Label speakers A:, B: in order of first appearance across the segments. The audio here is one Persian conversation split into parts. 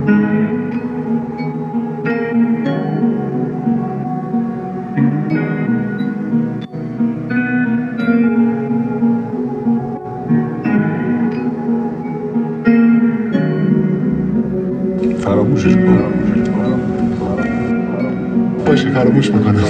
A: فراموشش کنم باشه فراموش میکنم.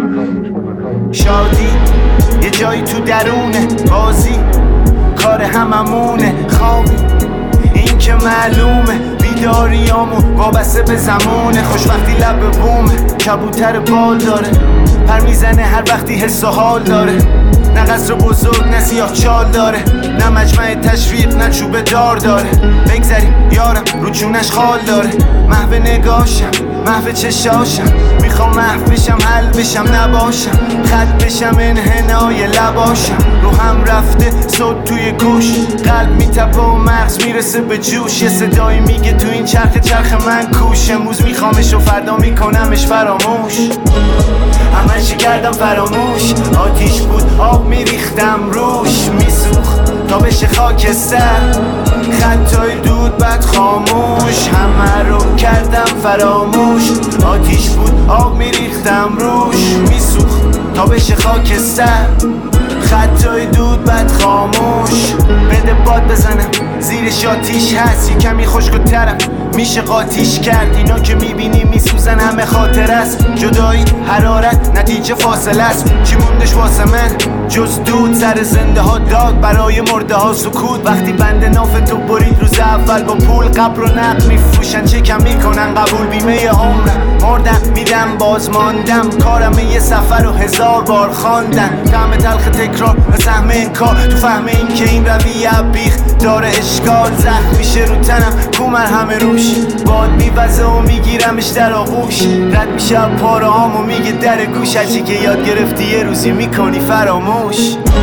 B: شادی یه جایی تو درونه، بازی کار هممونه، خوابی این که معلومه، بیداریامون وابسته به زمونه، خوشبختی لب بومه، کبوتر بال داره، پر میزنه هر وقتی حس و حال داره، نه قصر بزرگ نه سیاه چال داره، نه مجمع تشویق نه چوب دار داره، بگذریم یارم رو جونش خال داره، محو نگاشم محو چشاشم، میخوام محو بشم حل بشم نباشم، خط بشم انحنای لباشم، رو هم رفته صوت توی گوش، قلب میتپه و مغز میرسه به جوش، یه صدایی میگه تو این چرخ من کوش، امروز میخوامش و فردا میکنمش فراموش، همه چی کردم فراموش، آتیش بود آب میریختم روش، میسوخت تا بشه خاکستر، خطای دود بعد خاموش، همه رو کردم فراموش، آتیش بود آب میریختم روش، میسوخت تا بشه خاکستر، خطای دود بعد خاموش، بده باد بزنم زیرش آتیش هست، یه کمی خشک و طرف میشه قاطیش کرد، اینا که میبینی میسوزن همه خاطر است، جدایی حرارت نتیجه فاصله است، چی موندش واسه من جز دود، سر زنده ها داد برای مرده ها سکوت، وقتی بند ناف تو برید روز اول با پول، قبر و نقد میفروشن چه کم میکنن قبول، بیمه عمرم مردم میدم باز ماندم، کارم یه سفر و 1000 بار خواندن، طعم تلخ تکرار و سهم انکار، تو فهم این که این رویه بیخ داره اشکال، زخم میشه رو تنم کومر همه روش، باد میوزه و میگیرمش در آغوش، رد میشه پاره هام و میگه در گوش، هرچی که یاد گرفتی یه روزی میکنی فراموش،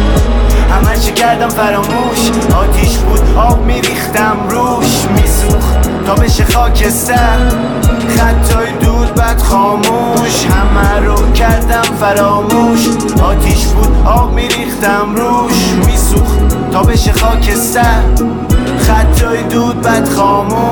B: همه چی کردم فراموش، آتیش بود آب میریختم روش، میسوخت تا بشه خاکستر، خطای دود بعد خاموش، همه رو کردم فراموش، آتیش بود آب میریختم روش، میسوخت تا بشه خاکستر، خطای دود بعد خاموش.